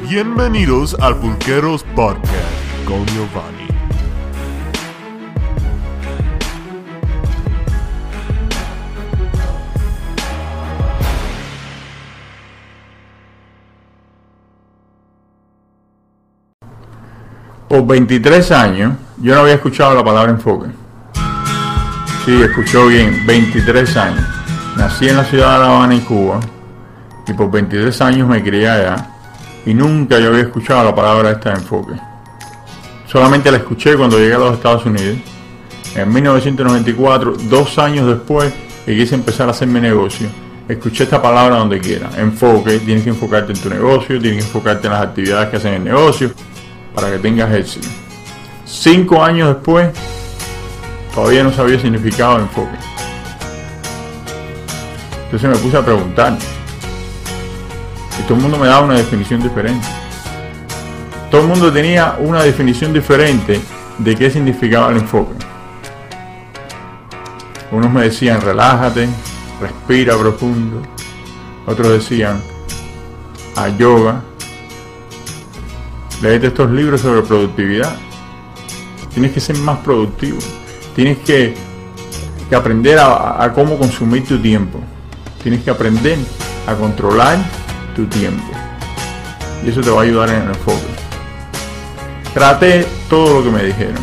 Bienvenidos al Pulqueros Podcast con Giovanni. Por 23 años yo no había escuchado la palabra enfoque. Sí, escuchó bien, 23 años. Nací en la ciudad de La Habana, en Cuba, y por 23 años me crié allá, y nunca yo había escuchado la palabra esta de enfoque. Solamente la escuché cuando llegué a los Estados Unidos, en 1994, 2 años después que quise empezar a hacer mi negocio. Escuché esta palabra donde quiera, enfoque. Tienes que enfocarte en tu negocio, tienes que enfocarte en las actividades que hacen el negocio, para que tengas éxito. 5 años después, todavía no sabía el significado de enfoque. Entonces me puse a preguntar, y todo el mundo me daba una definición diferente. Todo el mundo tenía una definición diferente de qué significaba el enfoque. Unos me decían, relájate, respira profundo. Otros decían, a yoga. Léete estos libros sobre productividad. Tienes que ser más productivo. Tienes que aprender a cómo consumir tu tiempo. Tienes que aprender a controlar tu tiempo. Y eso te va a ayudar en el enfoque. Traté todo lo que me dijeron.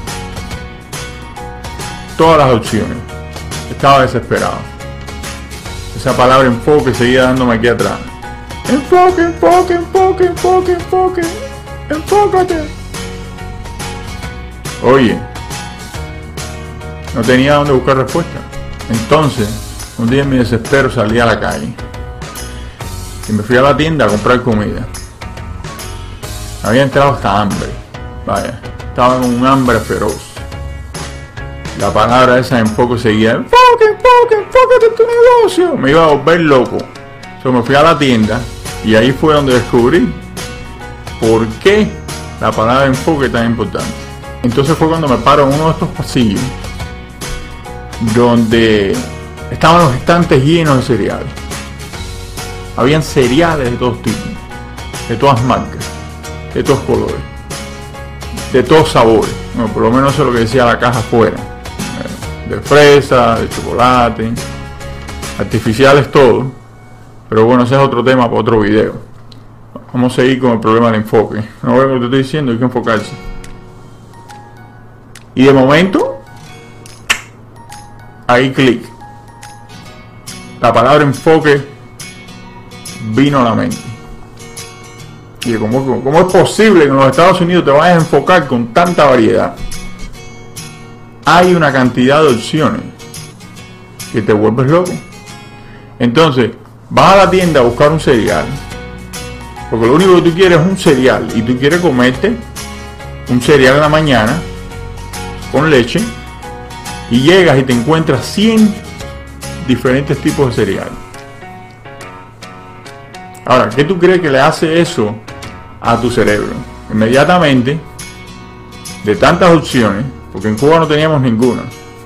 Todas las opciones. Estaba desesperado. Esa palabra enfoque seguía dándome aquí atrás. Enfoque, enfoque, enfoque, enfoque, enfoque. Enfócate. Oye, no tenía dónde buscar respuesta. Entonces, un día en mi desespero salí a la calle y me fui a la tienda a comprar comida. Había entrado hasta hambre. Vaya, estaba con un hambre feroz. La palabra esa de enfoque seguía, enfoque, enfoque, enfócate en tu negocio. Me iba a volver loco. Entonces me fui a la tienda y ahí fue donde descubrí ¿por qué la palabra enfoque es tan importante? Entonces fue cuando me paro en uno de estos pasillos donde estaban los estantes llenos de cereales. Habían cereales de todos tipos, de todas marcas, de todos colores, de todos sabores. Bueno, por lo menos eso es lo que decía la caja afuera. De fresa, de chocolate, artificiales todos. Pero bueno, ese es otro tema para otro video. Vamos a seguir con el problema del enfoque. No veo lo que te estoy diciendo, hay que enfocarse. Y de momento, ahí clic. La palabra enfoque vino a la mente. Y ¿cómo es posible que en los Estados Unidos te vayas a enfocar con tanta variedad? Hay una cantidad de opciones que te vuelves loco. Entonces, vas a la tienda a buscar un cereal. Porque lo único que tú quieres es un cereal y tú quieres comerte un cereal en la mañana con leche y llegas y te encuentras 100 diferentes tipos de cereal. Ahora, ¿qué tú crees que le hace eso a tu cerebro? Inmediatamente, de tantas opciones, porque en Cuba no teníamos ninguna.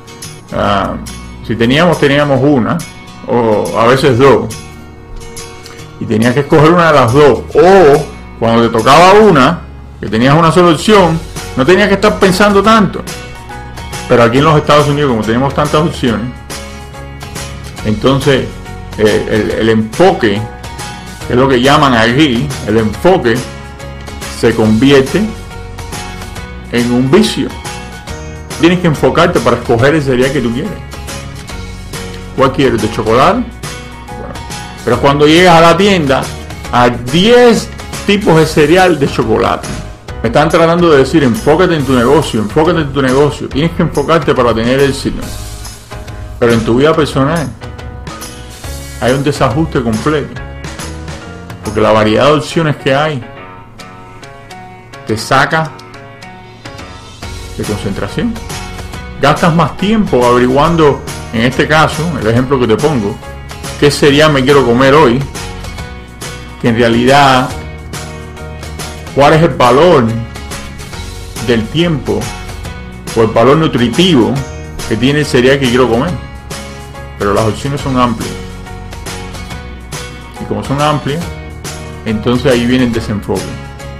Si teníamos una o a veces dos. Y tenías que escoger una de las dos. O cuando te tocaba una, que tenías una sola opción, no tenías que estar pensando tanto. Pero aquí en los Estados Unidos, como tenemos tantas opciones, entonces el enfoque, que es lo que llaman aquí, el enfoque se convierte en un vicio. Tienes que enfocarte para escoger el cereal que tú quieres. ¿Cuál quieres? ¿De chocolate? Pero cuando llegas a la tienda, hay 10 tipos de cereal de chocolate. Me están tratando de decir, enfócate en tu negocio, enfócate en tu negocio. Tienes que enfocarte para tener éxito. Pero en tu vida personal hay un desajuste completo. Porque la variedad de opciones que hay te saca de concentración. Gastas más tiempo averiguando, en este caso, el ejemplo que te pongo, qué cereal me quiero comer hoy, que en realidad cuál es el valor del tiempo o el valor nutritivo que tiene el cereal que quiero comer. Pero las opciones son amplias. Y como son amplias, entonces ahí viene el desenfoque.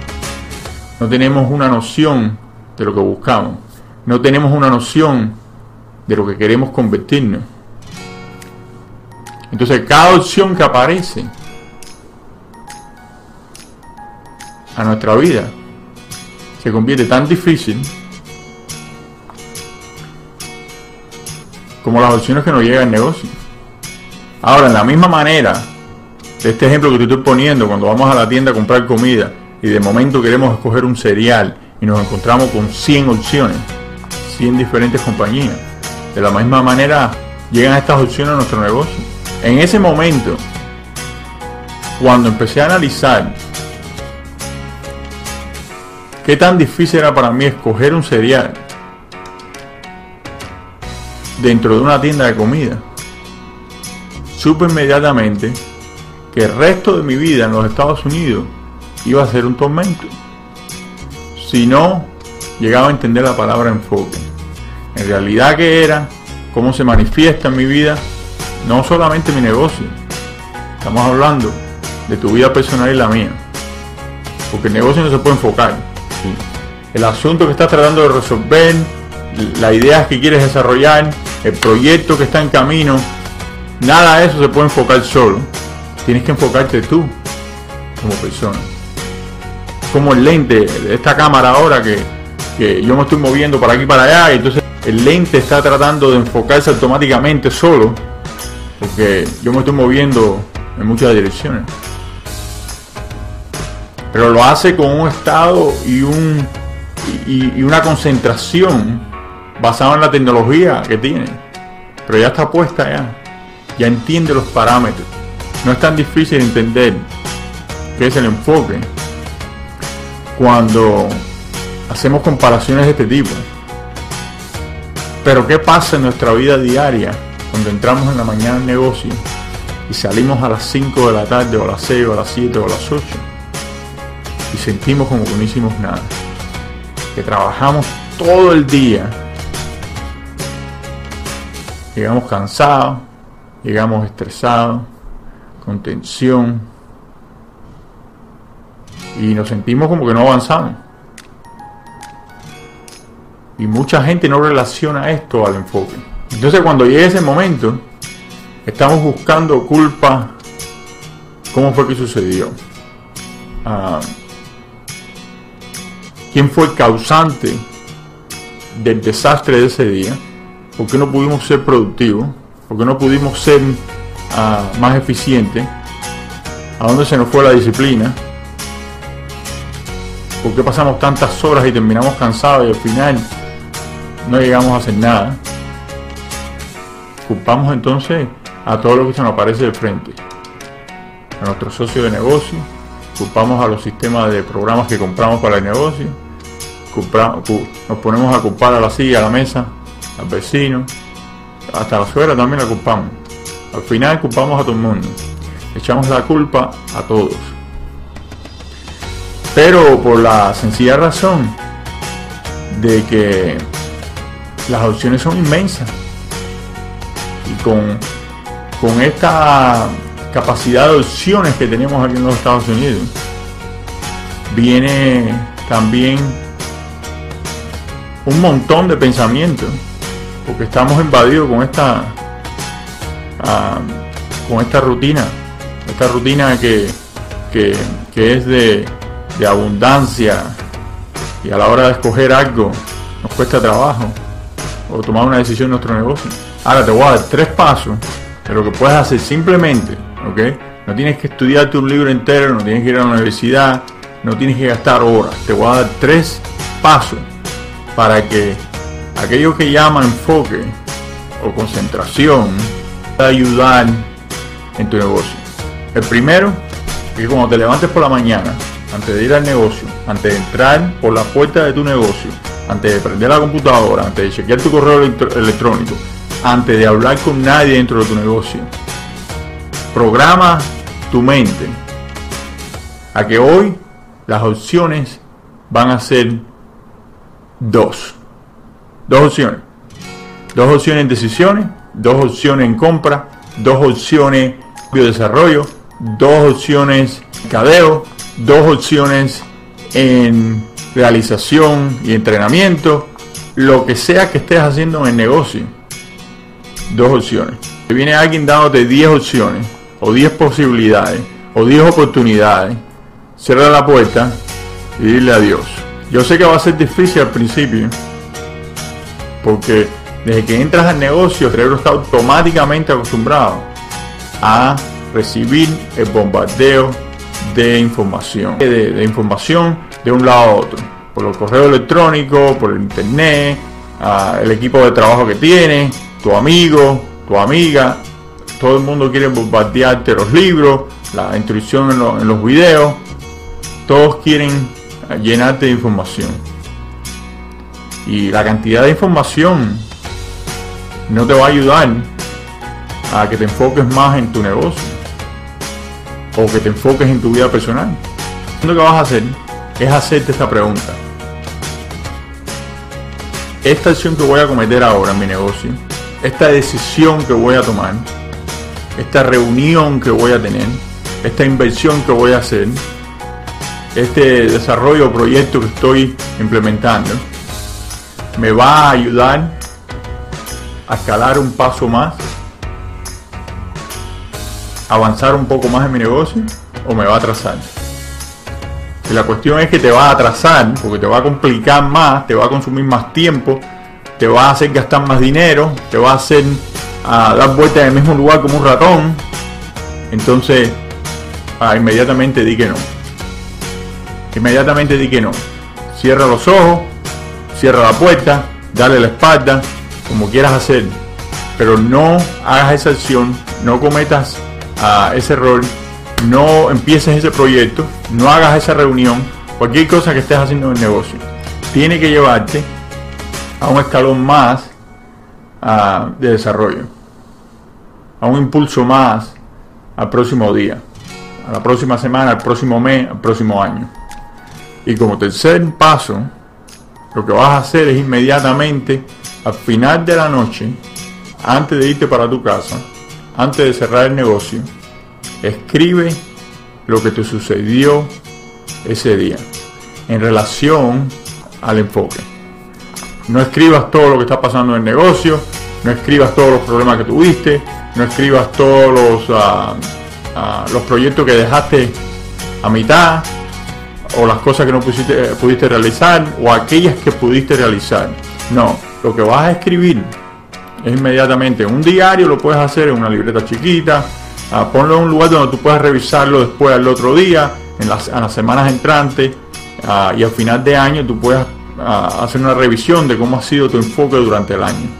no tenemos una noción de lo que buscamos, no tenemos una noción de lo que queremos convertirnos. Entonces cada opción que aparece a nuestra vida se convierte tan difícil como las opciones que nos llegan al negocio. Ahora, en la misma manera de este ejemplo que te estoy poniendo, cuando vamos a la tienda a comprar comida y de momento queremos escoger un cereal y nos encontramos con 100 opciones, 100 diferentes compañías, de la misma manera llegan estas opciones a nuestro negocio. En ese momento, cuando empecé a analizar qué tan difícil era para mí escoger un cereal dentro de una tienda de comida, supe inmediatamente que el resto de mi vida en los Estados Unidos iba a ser un tormento si no llegaba a entender la palabra enfoque. En realidad, ¿qué era? ¿Cómo se manifiesta en mi vida? No solamente mi negocio, estamos hablando de tu vida personal y la mía, porque el negocio no se puede enfocar. ¿Sí? El asunto que estás tratando de resolver, las ideas que quieres desarrollar, el proyecto que está en camino, nada de eso se puede enfocar solo. Tienes que enfocarte tú como persona. Como el lente de esta cámara ahora que yo me estoy moviendo para aquí y para allá, y entonces el lente está tratando de enfocarse automáticamente solo, porque yo me estoy moviendo en muchas direcciones. Pero lo hace con un estado y una concentración basado en la tecnología que tiene. Pero ya está puesta ya entiende los parámetros. No es tan difícil entender qué es el enfoque cuando hacemos comparaciones de este tipo. Pero ¿qué pasa en nuestra vida diaria cuando entramos en la mañana al negocio y salimos a las 5 de la tarde o a las 6 o a las 7 o a las 8 y sentimos como que no hicimos nada? Que trabajamos todo el día, llegamos cansados, llegamos estresados, con tensión, y nos sentimos como que no avanzamos. Y mucha gente no relaciona esto al enfoque. Entonces, cuando llegue ese momento, estamos buscando culpa. ¿Cómo fue que sucedió? ¿Quién fue el causante del desastre de ese día? ¿Por qué no pudimos ser productivos? ¿Por qué no pudimos ser más eficientes? ¿A dónde se nos fue la disciplina? ¿Por qué pasamos tantas horas y terminamos cansados y al final no llegamos a hacer nada? Culpamos entonces a todo lo que se nos aparece de frente, a nuestro socio de negocio, culpamos a los sistemas de programas que compramos para el negocio, nos ponemos a culpar a la silla, a la mesa, al vecino, hasta la suegra también la culpamos. Al final culpamos a todo el mundo, echamos la culpa a todos, pero por la sencilla razón de que las opciones son inmensas, y con esta capacidad de opciones que tenemos aquí en los Estados Unidos, viene también un montón de pensamientos, porque estamos invadidos con esta rutina, que es de abundancia, y a la hora de escoger algo nos cuesta trabajo, o tomar una decisión en nuestro negocio. Ahora te voy a dar 3 pasos de lo que puedes hacer simplemente, ¿ok? No tienes que estudiarte un libro entero, no tienes que ir a la universidad, no tienes que gastar horas. Te voy a dar 3 pasos para que aquello que llaman enfoque o concentración pueda ayudar en tu negocio. El primero es que cuando te levantes por la mañana, antes de ir al negocio, antes de entrar por la puerta de tu negocio, antes de prender la computadora, antes de chequear tu correo electrónico, antes de hablar con nadie dentro de tu negocio, programa tu mente a que hoy las opciones van a ser 2 opciones. 2 opciones en decisiones, 2 opciones en compra, 2 opciones en desarrollo, 2 opciones en mercadeo, 2 opciones en realización y entrenamiento, lo que sea que estés haciendo en el negocio. 2 opciones. Si viene alguien dándote 10 opciones, o 10 posibilidades, o 10 oportunidades, cierra la puerta y dile adiós. Yo sé que va a ser difícil al principio, porque desde que entras al negocio el cerebro está automáticamente acostumbrado a recibir el bombardeo de información, de información de un lado a otro, por los correos electrónicos, por el internet, el equipo de trabajo que tienes, tu amigo, tu amiga. Todo el mundo quiere bombardearte los libros, la instrucción en los videos. Todos quieren llenarte de información, y la cantidad de información no te va a ayudar a que te enfoques más en tu negocio o que te enfoques en tu vida personal. Lo que vas a hacer es hacerte esta pregunta: esta acción que voy a cometer ahora en mi negocio, esta decisión que voy a tomar, esta reunión que voy a tener, esta inversión que voy a hacer, este desarrollo o proyecto que estoy implementando, ¿me va a ayudar a escalar un paso más, avanzar un poco más en mi negocio, o me va a atrasar? Si la cuestión es que te va a atrasar, porque te va a complicar más, te va a consumir más tiempo, te va a hacer gastar más dinero, te va a hacer dar vueltas en el mismo lugar como un ratón, entonces inmediatamente di que no. Inmediatamente di que no. Cierra los ojos, cierra la puerta, dale la espalda, como quieras hacer, pero no hagas esa acción, no cometas ese error, no empieces ese proyecto, no hagas esa reunión, cualquier cosa que estés haciendo en el negocio. Tiene que llevarte a un escalón más de desarrollo, a un impulso más al próximo día, a la próxima semana, al próximo mes, al próximo año. Y como tercer paso, lo que vas a hacer es inmediatamente, al final de la noche, antes de irte para tu casa, antes de cerrar el negocio, escribe lo que te sucedió ese día en relación al enfoque. No escribas todo lo que está pasando en el negocio, no escribas todos los problemas que tuviste, no escribas todos los proyectos que dejaste a mitad, o las cosas que no pudiste realizar, o aquellas que pudiste realizar. No, lo que vas a escribir es inmediatamente en un diario, lo puedes hacer en una libreta chiquita, ponlo en un lugar donde tú puedas revisarlo después al otro día, en las semanas entrantes, y al final de año tú puedas hacer una revisión de cómo ha sido tu enfoque durante el año.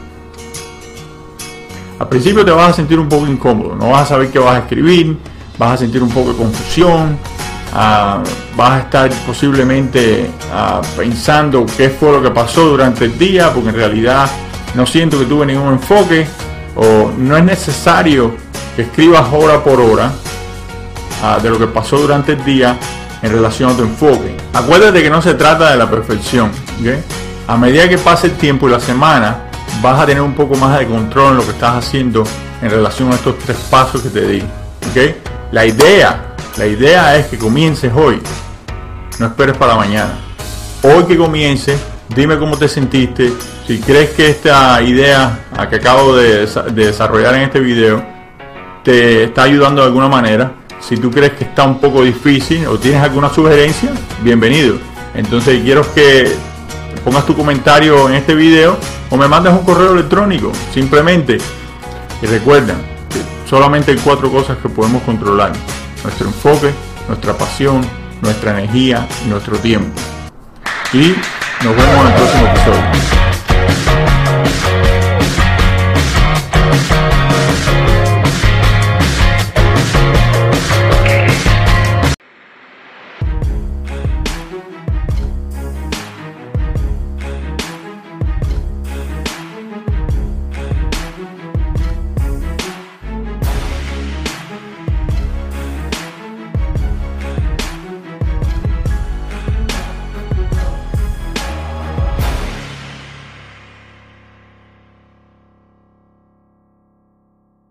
Al principio te vas a sentir un poco incómodo, no vas a saber qué vas a escribir, vas a sentir un poco de confusión, vas a estar posiblemente pensando qué fue lo que pasó durante el día, porque en realidad no siento que tuve ningún enfoque, o no es necesario que escribas hora por hora de lo que pasó durante el día en relación a tu enfoque. Acuérdate que no se trata de la perfección, ¿okay? A medida que pase el tiempo y la semana, vas a tener un poco más de control en lo que estás haciendo en relación a estos 3 pasos que te di, ¿okay? La idea es que comiences hoy, no esperes para mañana. Hoy que comiences, dime cómo te sentiste, si crees que esta idea que acabo de desarrollar en este video te está ayudando de alguna manera. Si tú crees que está un poco difícil o tienes alguna sugerencia, bienvenido. Entonces quiero que pongas tu comentario en este video o me mandes un correo electrónico, simplemente. Y recuerda que solamente hay 4 cosas que podemos controlar: nuestro enfoque, nuestra pasión, nuestra energía y nuestro tiempo. Y nos vemos en el próximo episodio.